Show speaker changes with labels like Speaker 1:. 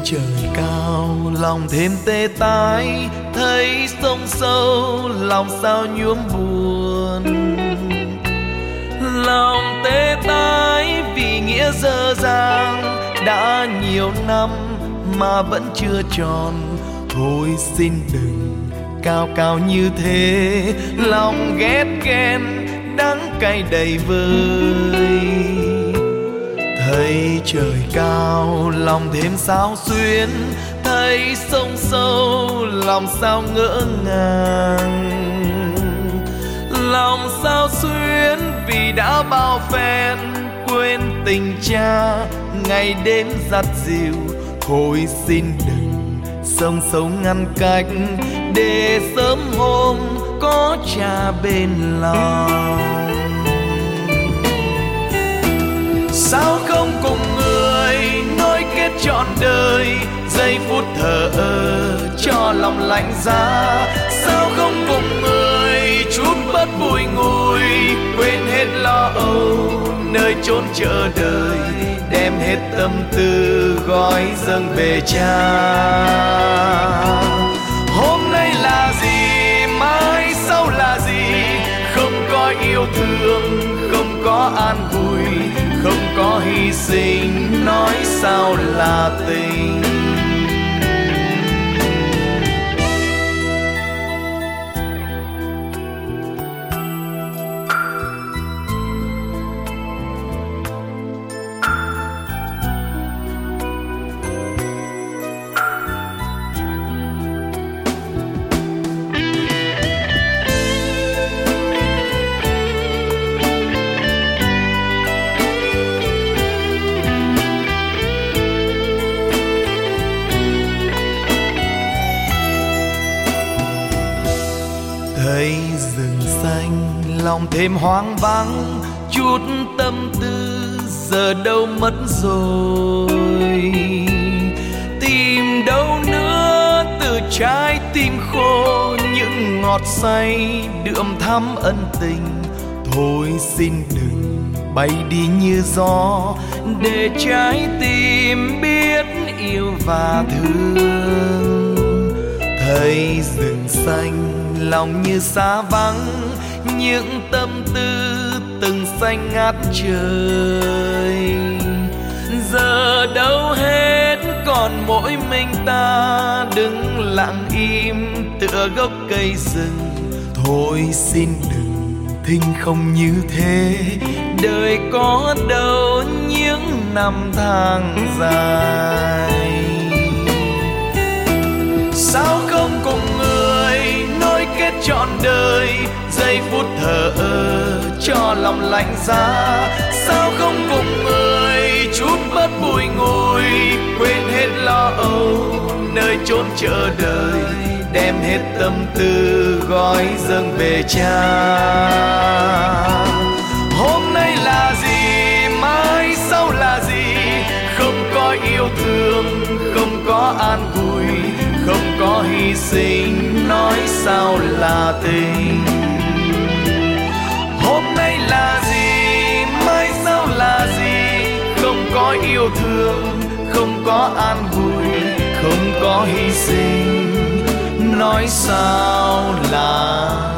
Speaker 1: trời cao lòng thêm tê tái, thấy sông sâu lòng sao nhuốm buồn. Lòng tê tái vì nghĩa dở dang, đã nhiều năm mà vẫn chưa tròn. Thôi xin đừng cao cao như thế, lòng ghét ghen đắng cay đầy vơi. Thấy trời cao lòng thêm sao xuyến, thấy sông sâu lòng sao ngỡ ngàng. Lòng sao xuyến vì đã bao phen, quên tình cha ngày đêm dắt dìu. Thôi xin đừng sông sâu ngăn cách, để sớm hôm có cha bên lòng. Sao không cùng người nối kết trọn đời, giây phút thờ ơ cho lòng lạnh giá. Sao không cùng người chút bớt bùi ngùi, quên hết lo âu nơi chốn chờ đợi, đem hết tâm tư gói dâng về cha. Hôm nay là gì, mai sau là gì, không có yêu thương, không có an vui, không có hy sinh, nói sao là tình. Thấy rừng xanh lòng thêm hoang vắng, chút tâm tư giờ đâu mất rồi. Tìm đâu nữa từ trái tim khô, những ngọt say đượm thắm ân tình. Thôi xin đừng bay đi như gió, để trái tim biết yêu và thương. Thấy rừng xanh lòng như xa vắng, những tâm tư từng xanh ngát trời. Giờ đâu hết còn mỗi mình ta, đứng lặng im tựa gốc cây rừng. Thôi xin đừng thinh không như thế, đời có đâu những năm tháng dài. Sao không cùng người nối kết trọn đời, giây phút thờ ơ cho lòng lạnh giá. Sao không cùng người chút bớt bùi ngùi, quên hết lo âu nơi chốn chờ đợi, đem hết tâm tư gói dâng về cha. Hôm nay là gì, mai sau là gì, không có yêu thương, không có an vui, không có hy sinh, nói sao là tình. Hôm nay là gì, mai sau là gì, không có yêu thương, không có an vui, không có hy sinh, nói sao là